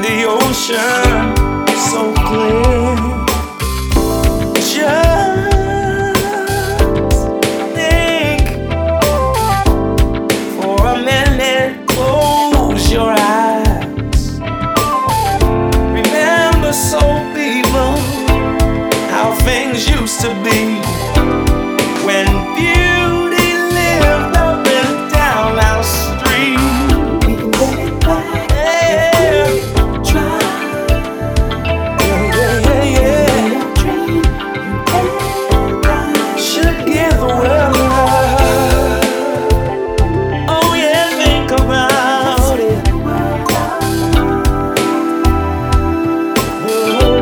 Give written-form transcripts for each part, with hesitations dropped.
the ocean so clear. Just think for a minute, close your eyes. Remember, soul people, how things used to be when beauty lived up and down our street. We can get it back. Yeah. Try. Yeah. Dream. You can. Should give the world love. Oh yeah, think about it. Oh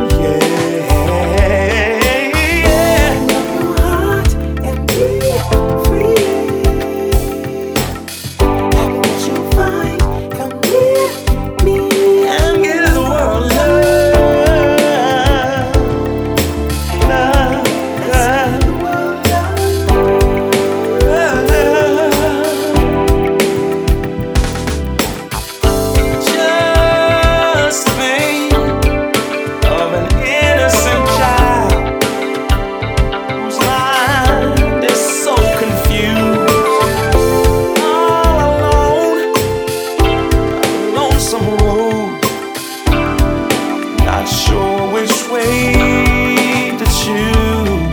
yeah. Heart and be free. Happiness you'll find. Come near me. And give the world love. Love, love, The world love. Just think of an innocent child whose mind is so confused, all alone, a lonesome road, not sure which way to choose.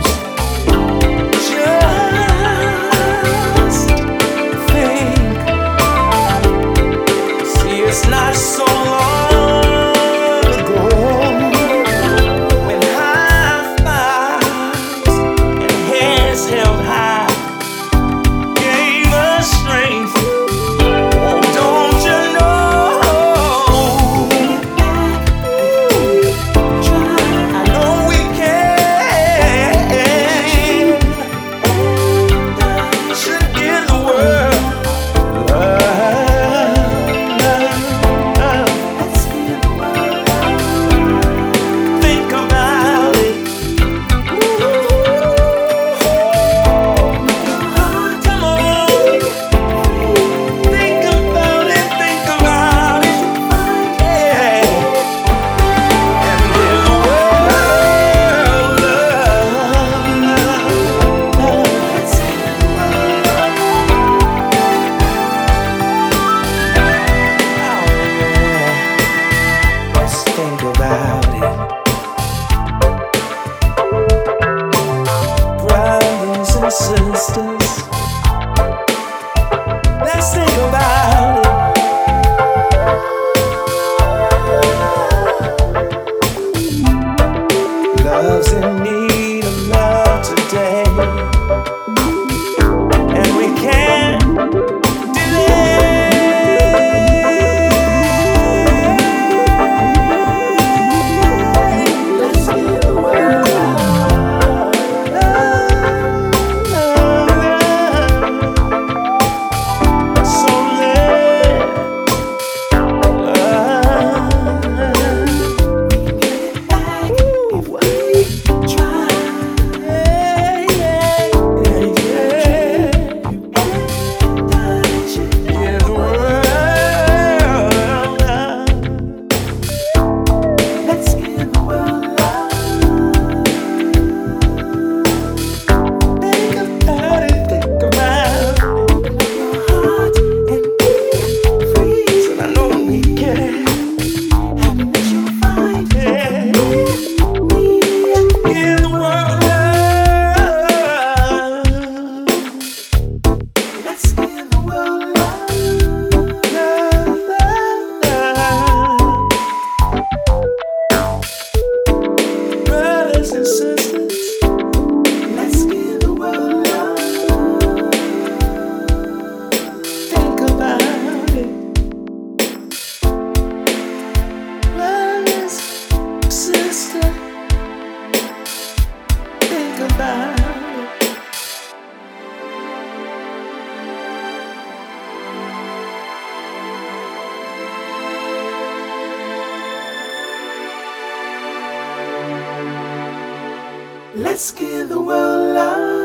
Just think. See, it's not so long ago when high fives and hands held high gave us strength. Oh, don't you know? I know we can. Should give the world love. Let's give the world Think about it. Come on. Think about it. Think about it. Yeah. And give the world love. Let's give the world Let's think about it. Brothers and sisters, let's think about it. Love's in need of love today, and we can't delay. Let's give the world So let back if we try. And I should let's give the world love. Think about it, think about it. Heart and be free. I know we can. Happiness you'll find. Yeah. Me. Give the world love. Let's give the world love. Brothers and sisters, Let's give the world love. think about it. Brothers, sister, think about it. Let's give the world love.